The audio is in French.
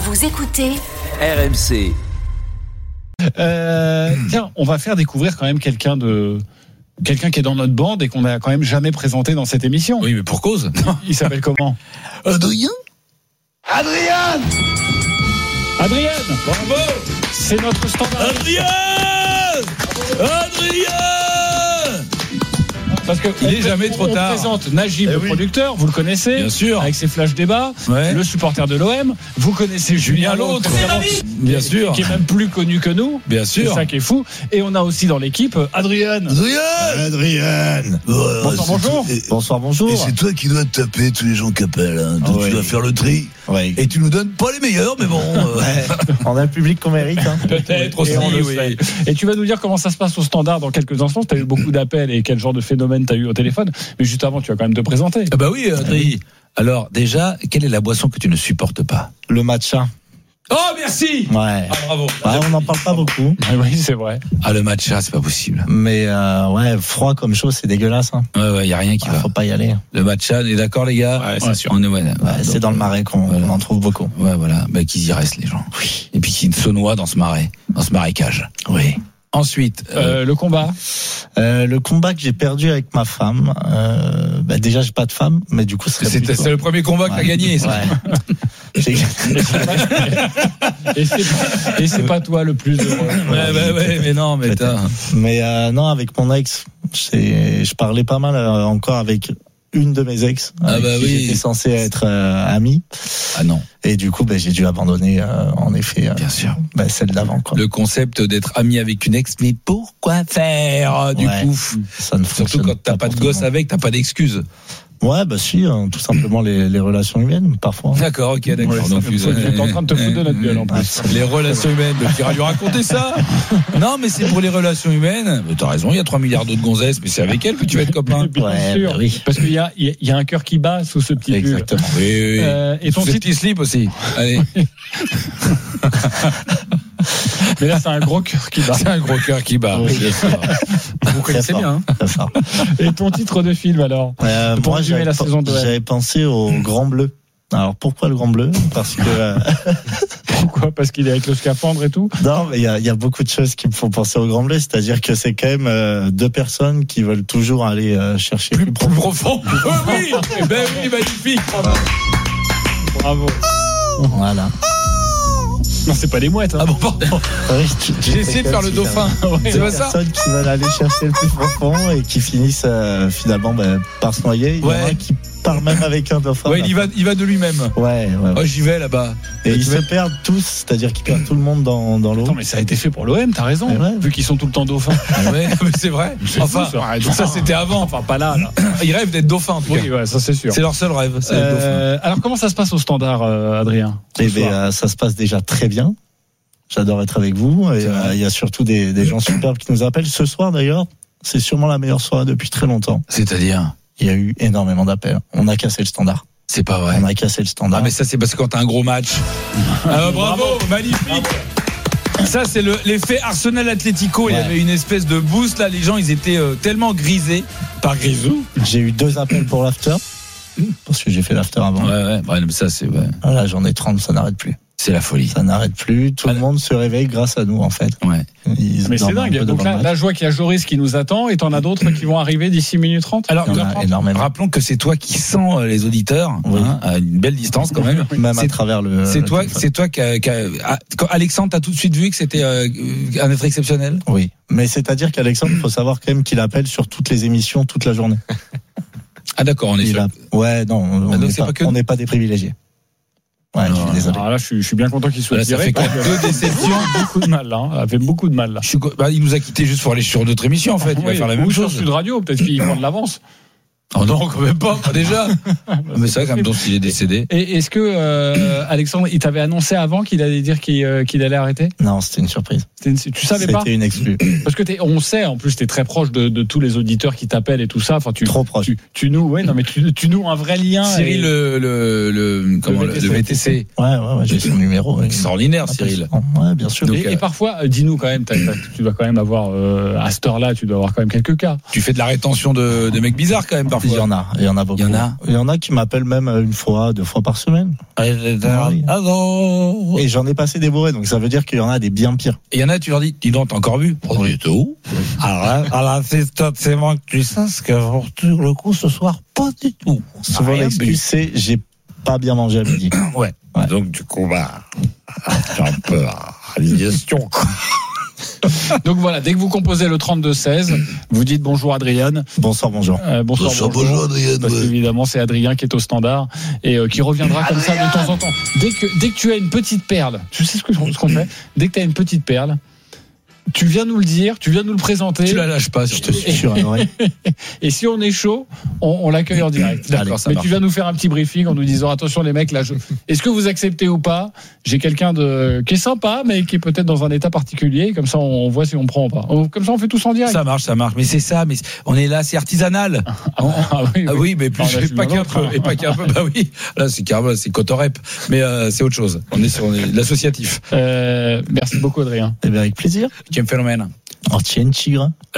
Vous écoutez RMC. Tiens, on va faire découvrir quand même quelqu'un qui est dans notre bande et qu'on n'a quand même jamais présenté dans cette émission. Oui, mais pour cause. Il s'appelle comment? Adrien. Bravo. C'est notre standard. Adrien. Parce que il est jamais trop tard. On présente Najib, le producteur, vous le connaissez, bien sûr, avec ses flash débats, le supporter de l'OM. Vous connaissez Julien l'autre, bien sûr, qui est même plus connu que nous. Bien sûr, c'est ça qui est fou. Et on a aussi dans l'équipe Adrien. Bonsoir. Et c'est toi qui dois te taper tous les gens qui appellent. Hein. Tu dois faire le tri. Ouais. Et tu nous donnes pas les meilleurs, mais bon. On a le public qu'on mérite. Hein. Peut-être aussi. Oui. Et tu vas nous dire comment ça se passe au standard dans quelques instants. Tu as eu beaucoup d'appels et quel genre de phénomène tu as eu au téléphone. Mais juste avant, tu vas quand même te présenter. Ah bah oui, Adrien. Alors déjà, quelle est la boisson que tu ne supportes pas? Le matcha. Oh, merci. Ouais. Ah, bravo. Ouais, on n'en parle pas beaucoup. Oui, c'est vrai. Ah, le matcha, c'est pas possible. Mais froid comme chaud, c'est dégueulasse. Hein. Ouais, y a rien qui va. Faut pas y aller. Le matcha, on est d'accord, les gars? Ouais, c'est sûr. On est, c'est dans le marais qu'on en trouve beaucoup. Ouais, voilà. Bah, qu'ils y restent, les gens. Oui. Et puis qu'ils se noient dans ce marais, dans ce marécage. Oui. Ensuite, le combat. Le combat que j'ai perdu avec ma femme. Déjà, j'ai pas de femme, mais du coup, c'est le premier combat que t'as gagné. Ça. Ouais. Et c'est pas toi le plus heureux. Ouais, mais non, mais t'as. Mais non, avec mon ex, je parlais pas mal encore avec une de mes ex. J'étais censé être ami. Ah non. Et du coup, j'ai dû abandonner, en effet, bien sûr, celle d'avant. Quoi. Le concept d'être ami avec une ex, mais pourquoi faire du coup? Ça ne surtout quand t'as pas de gosse avec, t'as pas d'excuses. Ouais, si, tout simplement les relations humaines, parfois. D'accord, ok, d'accord. Ouais, donc, t'es en train de te foutre de notre gueule en plus. Les relations humaines, tu iras lui raconter ça? Non, mais c'est pour les relations humaines. Mais t'as raison, il y a 3 milliards d'autres gonzesses, mais c'est avec elle que tu vas être copain. Bien sûr, oui. Parce qu'il y a un cœur qui bat sous ce petit pull. Exactement. Oui. Et ton petit slip aussi. Allez. Mais là, c'est un gros cœur qui bat. C'est un gros cœur qui bat. Oui. Vous connaissez bien. Hein. Et ton titre de film alors? Pour résumer la saison de j'avais pensé au Grand Bleu. Alors pourquoi le Grand Bleu? Parce que pourquoi? Parce qu'il est avec le scaphandre et tout? Non, mais il y a beaucoup de choses qui me font penser au Grand Bleu, c'est-à-dire que c'est quand même deux personnes qui veulent toujours aller chercher plus profond. Oui, magnifique. Bravo. Voilà. Non, c'est pas des mouettes. Hein. Ah bon, pardon. Oui, j'ai essayé de faire le dauphin. C'est pas ça? Des personnes qui veulent aller chercher le plus profond et qui finissent finalement par se noyer. Il y en a qui part même avec un dauphin. Ouais, il va de lui-même. Ouais. Oh, j'y vais là-bas. Et ils se perdent tous, c'est-à-dire qu'ils perdent tout le monde dans l'eau. Non, mais ça a été fait pour l'OM, t'as raison. Vu qu'ils sont tout le temps dauphins. Ouais, mais c'est vrai. Enfin, ça c'était avant. Enfin, pas là. Ils rêvent d'être dauphins en tout cas. Oui, ouais, ça c'est sûr. C'est leur seul rêve. C'est d'être dauphin. Alors, comment ça se passe au standard, Adrien? Ça se passe déjà très bien. J'adore être avec vous. Il y a surtout des gens superbes qui nous appellent. Ce soir d'ailleurs, c'est sûrement la meilleure soirée depuis très longtemps. C'est-à-dire? Il y a eu énormément d'appels. On a cassé le standard. C'est pas vrai. On a cassé le standard. Ah mais ça c'est parce que quand t'as un gros match. Bravo, magnifique. Ça c'est l'effet Arsenal Atlético. Il y avait une espèce de boost là. Les gens ils étaient tellement grisés par Grisou. J'ai eu 2 appels pour l'after. Parce que j'ai fait l'after avant. Ouais, mais ça c'est. Ouais. La journée 30, ça n'arrête plus. C'est la folie. Ça n'arrête plus. Tout le monde se réveille grâce à nous, en fait. Ouais. Mais c'est dingue. Donc là, je vois qu'il y a Joris qui nous attend et t'en as d'autres qui vont arriver d'ici 1 minute 30. Alors, énormément. Rappelons que c'est toi qui sens les auditeurs, à une belle distance quand même. Même à travers le. C'est toi qui quand Alexandre t'a tout de suite vu que c'était un être exceptionnel. Oui. Mais c'est-à-dire qu'Alexandre, il faut savoir quand même qu'il appelle sur toutes les émissions toute la journée. Ah d'accord, on est sûr. Ouais, non, on n'est pas des privilégiés. Ouais, je suis désolé. Alors là, je suis bien content qu'il soit là, tiré. Ça fait 2 déceptions. Beaucoup de mal, là. Ça fait beaucoup de mal, là. Il nous a quittés juste pour aller sur d'autres émissions, en fait. Il va faire la même chose. Sur Sud Radio, peut-être qu'il prend de l'avance. Oh non, quand même pas déjà. Mais c'est vrai, comme donc il est décédé. Et est-ce que Alexandre, il t'avait annoncé avant qu'il allait dire qu'il allait arrêter? Non, c'était une surprise. Tu savais pas? C'était une exclue. Parce que on sait, en plus, t'es très proche de tous les auditeurs qui t'appellent et tout ça. Enfin, trop proche. Tu noues, tu noues un vrai lien. Cyril, le VTC. Ouais, j'ai son numéro. Extraordinaire, Cyril. Ouais, bien sûr. Et parfois, dis-nous quand même, tu dois quand même avoir, à cette heure-là, tu dois avoir quand même quelques cas. Tu fais de la rétention de mecs bizarres quand même parfois. parfois. Il y en a beaucoup. Il y en a qui m'appellent même 1 fois, 2 fois par semaine. Et j'en ai passé des bourrées, donc ça veut dire qu'il y en a des bien pires. Et il y en a, tu leur dis, dis donc, t'as encore bu? Oui, t'es où? Alors, l'assistante, c'est moi que tu saches que pour le coup, ce soir, pas du tout. Souvent, l'excuse, c'est j'ai pas bien mangé à midi. Ouais. Donc, du coup, j'ai un peu à digestion, quoi. Donc voilà, dès que vous composez le 32-16, vous dites bonjour Adrien. Bonsoir, bonjour. Bonjour, Adrien. Parce qu'évidemment, c'est Adrien qui est au standard et qui reviendra comme ça de temps en temps. Dès que tu as une petite perle, tu sais ce qu'on fait? Dès que tu as une petite perle, tu viens nous le dire, tu viens nous le présenter. Tu la lâches pas, Je te suis sur un oreille. Et si on est chaud, on l'accueille en direct. D'accord, ça Mais marche. tu viens nous faire un petit briefing en nous disant attention les mecs, là, est-ce que vous acceptez ou pas? J'ai quelqu'un qui est sympa, mais qui est peut-être dans un état particulier. Comme ça, on voit si on prend ou pas. Comme ça, on fait tous en direct. Ça marche. Mais c'est ça, mais on est là, c'est artisanal. Ah oui, Mais plus, Ah, on a pas qu'un Julien peu, et pas qu'un peu, bah oui. Là, c'est carrément, c'est Cotorep. Mais, c'est autre chose. On est l'associatif. Merci beaucoup, Adrien. Eh bien, avec plaisir. Quel phénomène. Alors, tiens, tigre.